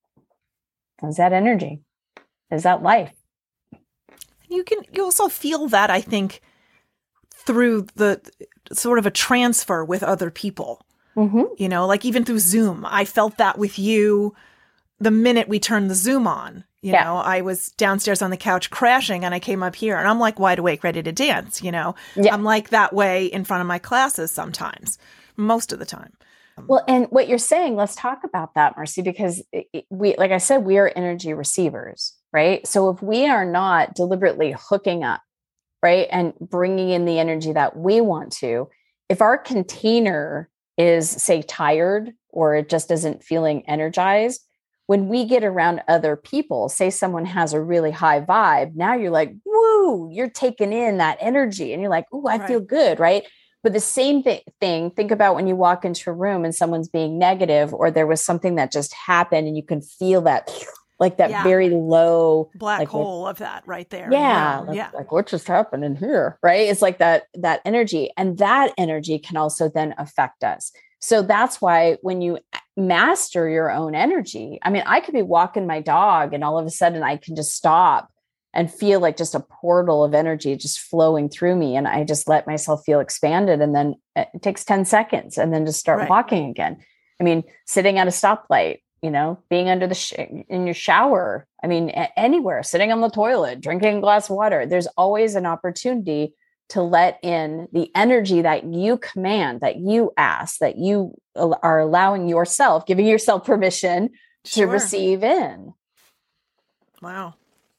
Is that energy? Is that life? You also feel that, I think, through the sort of a transfer with other people, like even through Zoom. I felt that with you the minute we turned the Zoom on. You know, I was downstairs on the couch crashing and I came up here and I'm like wide awake, ready to dance. I'm like that way in front of my classes sometimes, most of the time. Well, and what you're saying, let's talk about that, Marcy, because we, like I said, we are energy receivers, right? So if we are not deliberately hooking up, right, and bringing in the energy that we want to, if our container is, say, tired, or it just isn't feeling energized, when we get around other people, say someone has a really high vibe, now you're like, woo, you're taking in that energy and you're like, ooh, I feel good, right? But the same thing, think about when you walk into a room and someone's being negative, or there was something that just happened and you can feel that, like that very low black hole of that right there. Like what just happened in here, right? It's like that energy, and that energy can also then affect us. So that's why when you master your own energy, I could be walking my dog and all of a sudden I can just stop and feel like just a portal of energy just flowing through me. And I just let myself feel expanded. And then it takes 10 seconds and then just start walking again. Sitting at a stoplight, being under in your shower, anywhere, sitting on the toilet, drinking a glass of water, there's always an opportunity to let in the energy that you command, that you ask, that you are allowing yourself, giving yourself permission to receive in. Wow.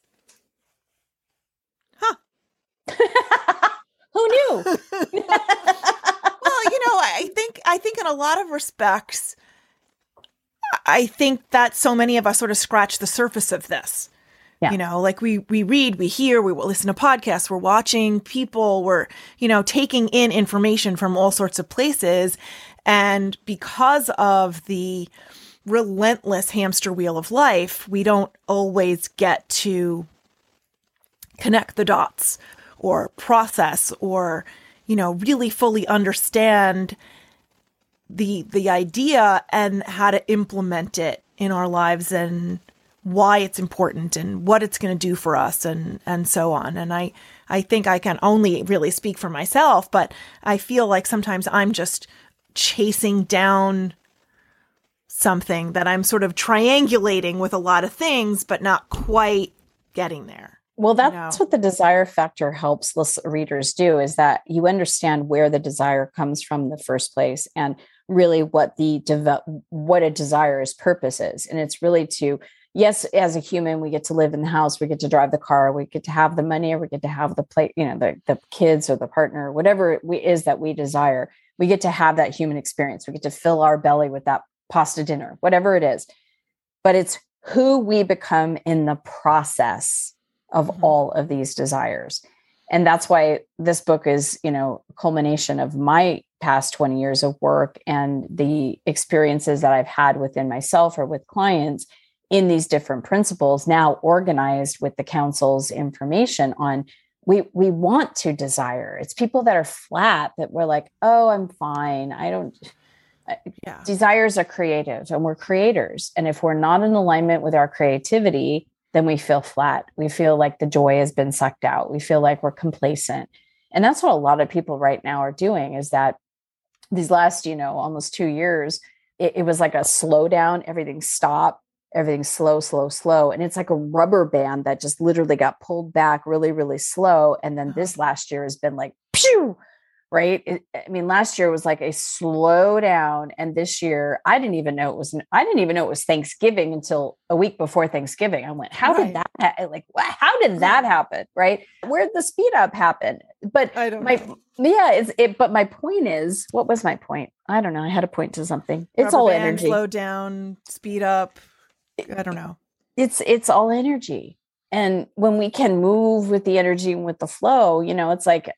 Who knew? Well, I think in a lot of respects, I think that so many of us sort of scratch the surface of this. Yeah. Like we read, we hear, we listen to podcasts, we're watching people, we're, taking in information from all sorts of places. And because of the relentless hamster wheel of life, we don't always get to connect the dots or process or, really fully understand the idea and how to implement it in our lives and why it's important and what it's going to do for us and so on. And I think I can only really speak for myself, but I feel like sometimes I'm just chasing down something that I'm sort of triangulating with a lot of things, but not quite getting there. Well, that's what the desire factor helps readers do, is that you understand where the desire comes from in the first place and really what what a desirer's purpose is. And it's really to, yes, as a human, we get to live in the house, we get to drive the car, we get to have the money, or we get to have the plate, the kids or the partner, whatever it is that we desire. We get to have that human experience. We get to fill our belly with that pasta dinner, whatever it is. But it's who we become in the process of all of these desires. And that's why this book is, a culmination of my past 20 years of work and the experiences that I've had within myself or with clients in these different principles, now organized with the council's information on we want to desire. It's people that are flat, that we're like, oh, I'm fine. Desires are creative and we're creators. And if we're not in alignment with our creativity, then we feel flat. We feel like the joy has been sucked out. We feel like we're complacent. And that's what a lot of people right now are doing, is that these last, almost 2 years, it was like a slowdown. Everything stopped, everything slow, slow, slow. And it's like a rubber band that just literally got pulled back really, really slow. And then this last year has been like, pew, right? Last year was like a slowdown. And this year, I didn't even know it was Thanksgiving until a week before Thanksgiving. I went, how did that happen? Right? Where did the speed up happen? But I don't know. But my point is, what was my point? I don't know. I had a point to something. It's all energy. Slow down, speed up. I don't know. It's all energy. And when we can move with the energy and with the flow, it's like,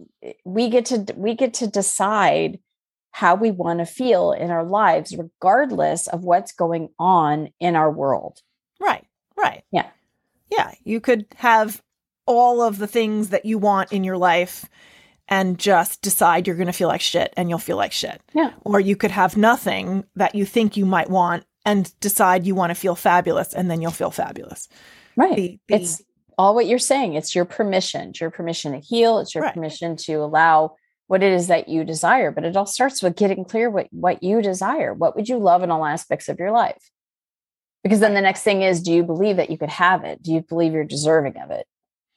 we get to decide how we want to feel in our lives, regardless of what's going on in our world. Right. Yeah. You could have all of the things that you want in your life and just decide you're going to feel like shit, and you'll feel like shit. Yeah. Or you could have nothing that you think you might want and decide you want to feel fabulous, and then you'll feel fabulous. Right. It's all what you're saying. It's your permission. It's your permission to heal. It's your permission to allow what it is that you desire. But it all starts with getting clear what you desire. What would you love in all aspects of your life? Because then the next thing is, do you believe that you could have it? Do you believe you're deserving of it?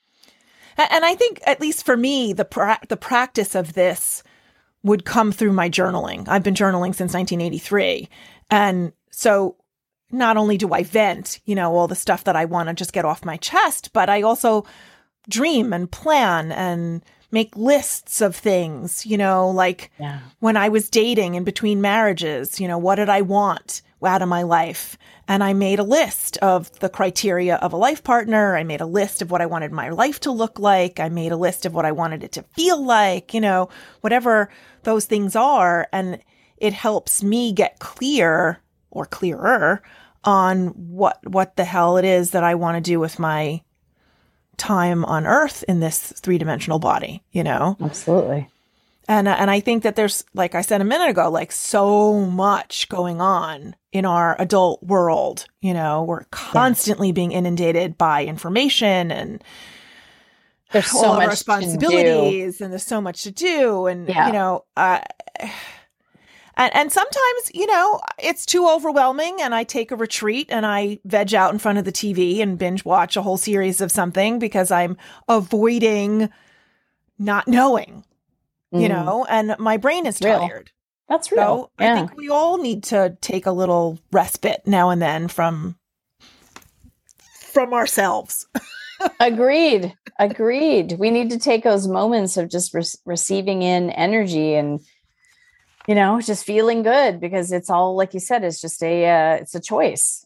And I think, at least for me, the practice of this would come through my journaling. I've been journaling since 1983. And so not only do I vent, all the stuff that I want to just get off my chest, but I also dream and plan and make lists of things, when I was dating in between marriages, what did I want out of my life? And I made a list of the criteria of a life partner. I made a list of what I wanted my life to look like. I made a list of what I wanted it to feel like, whatever those things are. And it helps me get clear or clearer on what the hell it is that I want to do with my time on Earth in this 3-dimensional body, Absolutely. And I think that there's, like I said a minute ago, like so much going on in our adult world. We're constantly being inundated by information, and there's so much responsibilities, and there's so much to do, and And sometimes, it's too overwhelming, and I take a retreat and I veg out in front of the TV and binge watch a whole series of something because I'm avoiding not knowing, and my brain is tired. That's real. So I think we all need to take a little respite now and then from ourselves. Agreed. We need to take those moments of just receiving in energy and, just feeling good, because it's all, like you said, it's just it's a choice.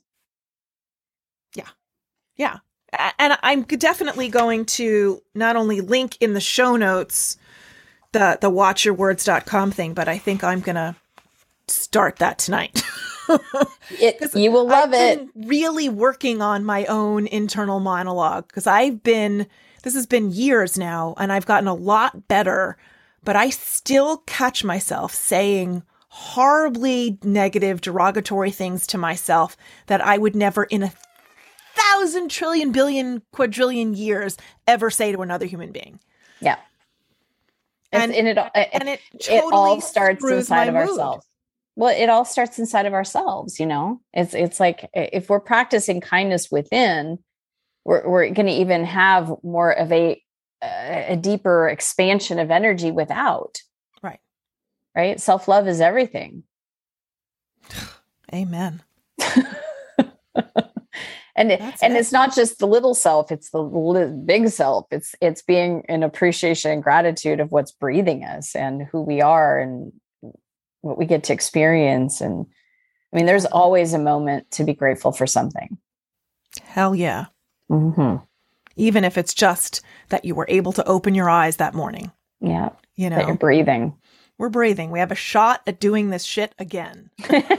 Yeah. And I'm definitely going to not only link in the show notes the watchyourwords.com thing, but I think I'm going to start that tonight. You will love it. I've been really working on my own internal monologue because this has been years now and I've gotten a lot better, but I still catch myself saying horribly negative, derogatory things to myself that I would never in 1,000 trillion billion quadrillion years ever say to another human being. Yeah. And it totally it all starts inside of mood. ourselves. Well, it all starts inside of ourselves, It's like if we're practicing kindness within, we're going to even have more of a deeper expansion of energy without. Right? Self-love is everything. Amen. And it's not just the little self, it's the big self. It's being in appreciation and gratitude of what's breathing us and who we are and what we get to experience. And I mean, there's always a moment to be grateful for something. Hell yeah. Mm-hmm. Even if it's just that you were able to open your eyes that morning. Yeah. That you're breathing. We're breathing. We have a shot at doing this shit again.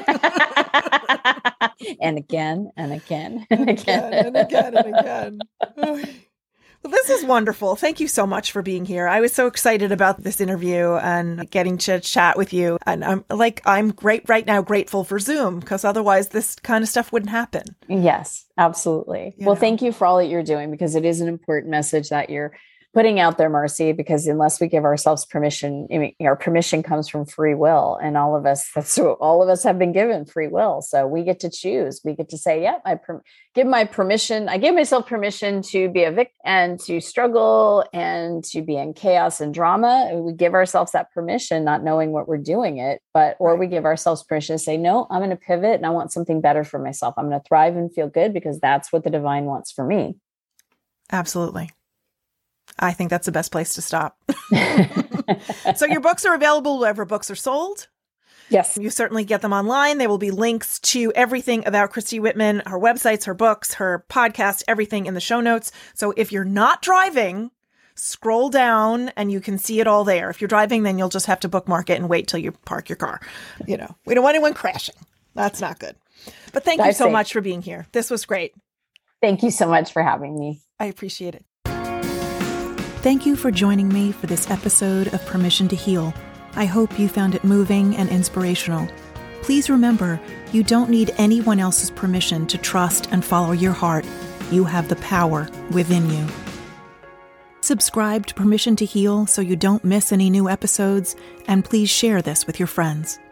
And again, and again, and again. And again, and again. Well, this is wonderful. Thank you so much for being here. I was so excited about this interview and getting to chat with you. And I'm great right now, grateful for Zoom, because otherwise this kind of stuff wouldn't happen. Yes, absolutely. Thank you for all that you're doing, because it is an important message that you're putting out there, Marcy, because unless we give ourselves permission, our permission comes from free will, and all of us have been given free will. So we get to choose. We get to say, yeah, I give myself permission to be a victim and to struggle and to be in chaos and drama. We give ourselves that permission, not knowing what we're doing it, or we give ourselves permission to say, no, I'm going to pivot and I want something better for myself. I'm going to thrive and feel good because that's what the divine wants for me. Absolutely. I think that's the best place to stop. So your books are available wherever books are sold. Yes. You certainly get them online. There will be links to everything about Christy Whitman, her websites, her books, her podcast, everything in the show notes. So if you're not driving, scroll down and you can see it all there. If you're driving, then you'll just have to bookmark it and wait till you park your car. We don't want anyone crashing. That's not good. But thank you so much for being here. This was great. Thank you so much for having me. I appreciate it. Thank you for joining me for this episode of Permission to Heal. I hope you found it moving and inspirational. Please remember, you don't need anyone else's permission to trust and follow your heart. You have the power within you. Subscribe to Permission to Heal so you don't miss any new episodes, and please share this with your friends.